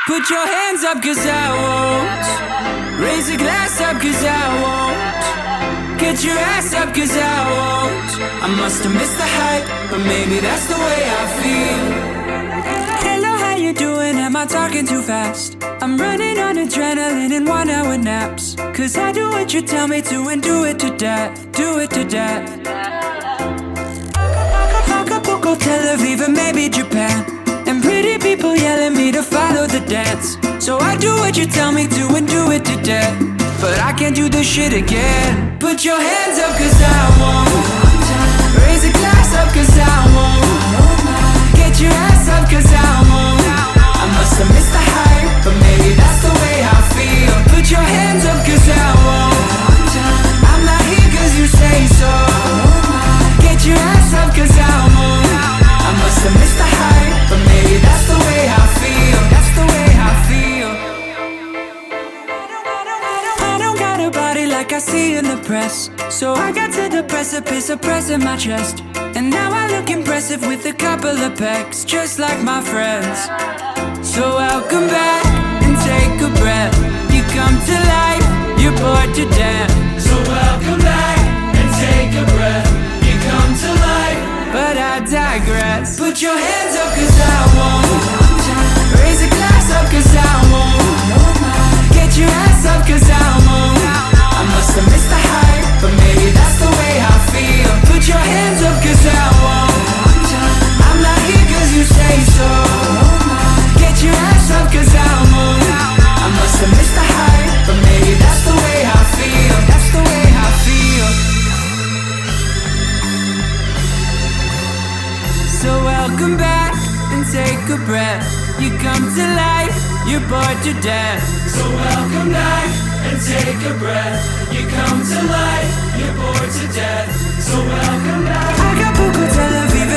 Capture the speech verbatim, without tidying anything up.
Put your hands up cause I won't. Raise a glass up cause I won't. Get your ass up cause I won't. I must have missed the hype, but maybe that's the way I feel. Hello, how you doing? Am I talking too fast? I'm running on adrenaline and one hour naps. Cause I do what you tell me to and do it to death. Do it to death. Acapulco, Tel Aviv, and maybe Japan. And pretty people yelling me to follow the dance. So I do what you tell me to and do it to death. But I can't do this shit again. Put your hands up cause I won't. Raise a glass up cause I won't. Get your ass up cause I won't. I must have missed the hype, but maybe that's the way I feel. Put your hands up cause I won't. I'm not here cause you say so. Get your ass up cause I won't. I must have missed the hype, but maybe that's the way I feel. That's the way I feel. I don't got a body like I see in the press. So I got to the precipice of pressing my chest. And now I look impressive with a couple of pecs, just like my friends. So welcome back and take a breath. You come to life, you're bored to death. So welcome back and take a breath. You come to life, but I digress. Put your hands up cause I won't. Raise a glass up cause I won't. Get your ass up cause I won't. I must have missed the hype, but maybe that's the way I feel. Put your hands up cause I won't. I'm not here cause you say so. Get your ass up cause I won't. I must have missed the hype, but maybe that's the way I feel. That's the way I feel. So welcome back and take a breath. You come to life, you're bored to death. So welcome back and take a breath. You come to life, you're bored to death. So welcome back. Acapulco, Tel Aviv,